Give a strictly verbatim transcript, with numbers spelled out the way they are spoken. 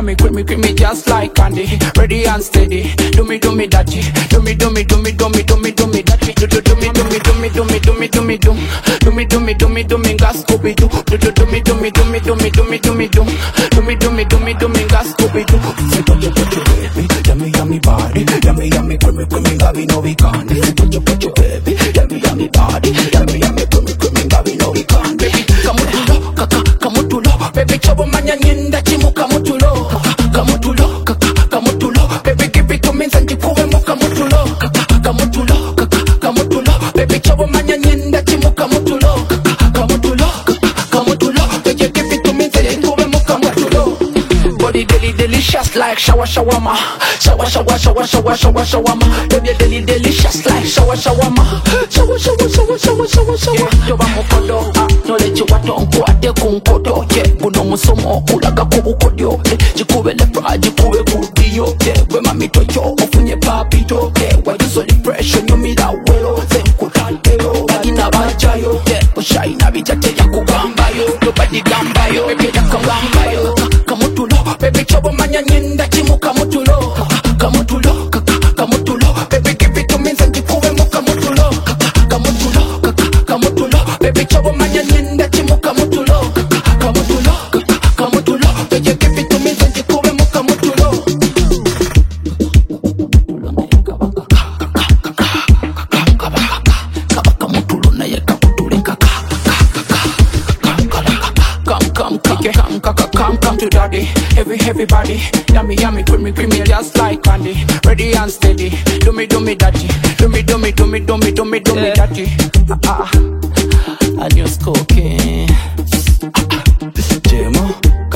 yummy, creamy, creamy, just like candy. Ready and steady. Do me, do me, daddy. Do me, do me, do me, do me, do me, do me, daddy. Do do do me, do me, do me, do me, do me, do me, do. Do me, do me, do me, do me, gas Scooby Doo. Do do do me, do me, do me, do me, do me, do me, do. Do me, do me, do me, do me, gas Scooby Doo. Say put your put your baby, yummy, yummy body, yummy, yummy, creamy, creamy, gabi no we can't. Put your put your baby, yummy, yummy body, yummy, yummy, creamy, creamy, gabi no we can't. Baby, come tulo, kaka, come tulo, baby, chabo manya nyenda chimu come tulo, come tulo, kaka, come tulo, baby, give it to me sanji kuwe mo come tulo, kaka, come tulo, kaka, come tulo, baby, chabo manya nyenda chimu come tulo, kaka, come tulo, kaka, come tulo, baby, give it to me sanji kuwe mo come tulo. Body deli delicious like shower shawarma, shower shower shower shower shower shawarma, baby deli delicious like shower shawarma, shower shower shower shower shower shower. Yo vamos kodo, ah, no le chiwato onko ate kunkodo, yeah, buno musomo ulaga kubukodio, eh, jikube lepra jikube kudio, yeah, we mami toyo ofunye papito, yeah, why you so depression you me that well, then kutanteo, bagina bajayo, yeah, ushai na bijate ya kubamba yo, nobody gamba yo, baby ya kambamba yo, kamutulo, baby chabo manya nyenda chimu kamutulo, kamutulo, kaka, kamutulo, baby give it to me sanji kuwe mo kamutulo, kamutulo, kaka, kamutulo, baby chabo manya nyenda chimu kamutulo, kamutulo, kaka, kamutulo, baby give it to me sanji kuwe mo kamutulo. Come, come, come, come, come, come to daddy. Heavy, heavy body. Yummy, yummy, creamy, creamy, just like candy. Ready and steady. Do me, do me, daddy. Do me, do me, do me, do me, do me, do me, daddy. Ah, ah. I just cooking. Jemo.